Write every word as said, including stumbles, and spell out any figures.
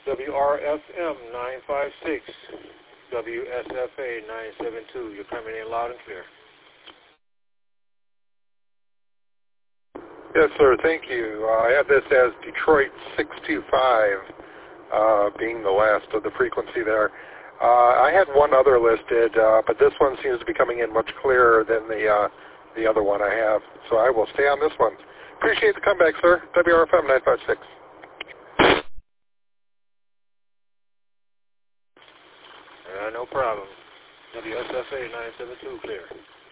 W R F M nine five six, W S F A nine seven two. You're coming in loud and clear. Yes, sir. Thank you. Uh, I have this as Detroit six two five uh, being the last of the frequency there. Uh, I had one other listed, uh, but this one seems to be coming in much clearer than the uh, the other one I have. So I will stay on this one. Appreciate the comeback, sir. W R F M nine five six. Uh, no problem. W S F A nine seven two, clear.